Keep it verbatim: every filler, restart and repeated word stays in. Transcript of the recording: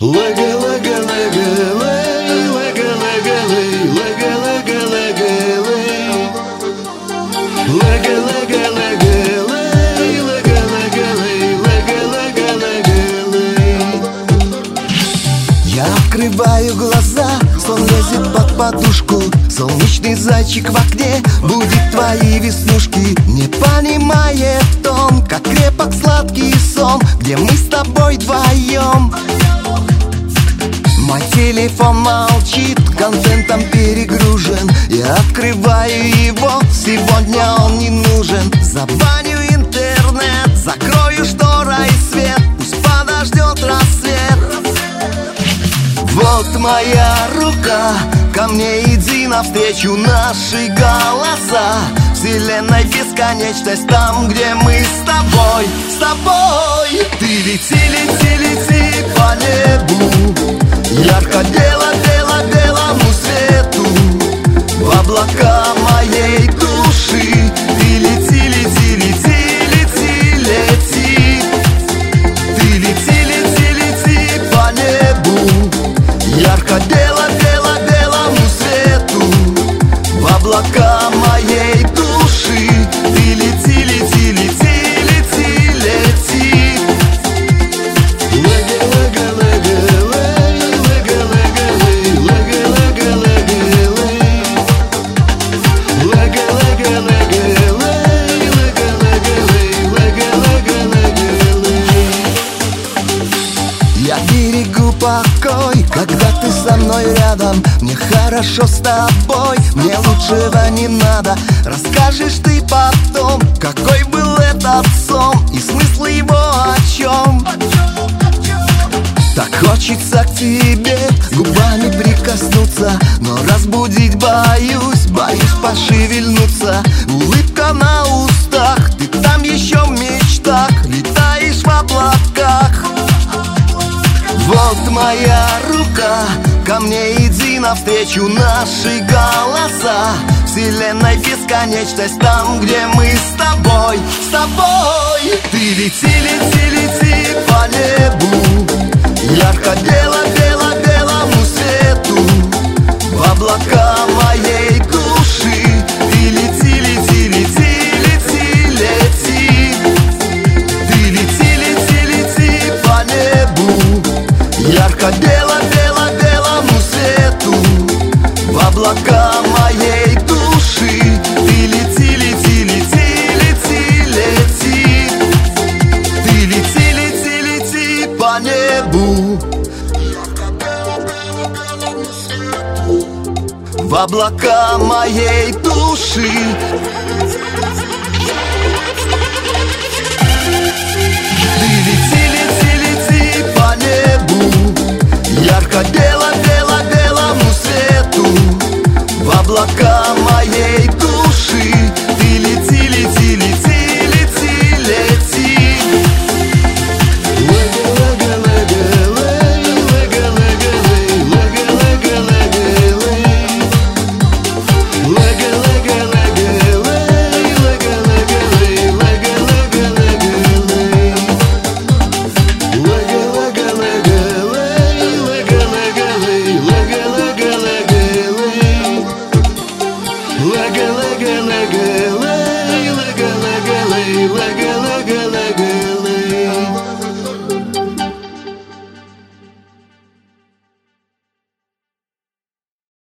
Lega, lega, lega, lei, lega, lega, lei, lega, lega, lega, lei. Lega, lega, lega, lei, lega, lega, lei, lega, lega, lega, lei. Я открываю глаза, сон лезет под подушку. Солнечный зайчик в окне будит твои веснушки. Не понимает он, как крепок сладкий сон, где мы с тобой вдвоем. Мой телефон молчит, контентом перегружен. Я открываю его, сегодня он не нужен. Забаню интернет, закрою шторой свет, пусть подождет рассвет. Вот моя рука, ко мне иди навстречу, наши голоса. Вселенной бесконечность, там, где мы с тобой, с тобой. Ты лети, лети, лети по небу, ярко бело, бело, белому свету, в облака моей души. Ты лети, лети, лети, лети, лети. Ты лети, лети, лети по небу, ярко бело, бело, белому свету, в облака моей души. Ты лети, лети, лети, лети, лети. Лега, лега, лега, лей, лега, лега, лей, лега, лега, лега, лей. Лега, лега, лега, лей, лега, лега, лей, лега, лега, лега, лей. Я берегу покой, когда ты со мной рядом. Мне хорошо с тобой, мне лучшего не надо. Расскажешь ты потом, какой был этот сон и смысл его о чем. Так хочется к тебе губами прикоснуться, но разбудить боюсь, боюсь пошевельнуться. Улыбка на устах, ты там еще в мечтах, летаешь в облаках. Вот моя рука, ко мне иди навстречу, наши голоса. Вселенной бесконечность, там, где мы с тобой, с тобой. Ты лети, лети, лети по небу, ярко бело, бело, белому свету, в облака моей души. Ты лети, лети, лети, лети, лети. Ты лети, лети, лети по небу, ярко бело, бело, белому свету, в облака моей души. Ты лети, лети, лети, лети, лети. Ты лети, лети, лети по небу, в облака моей души.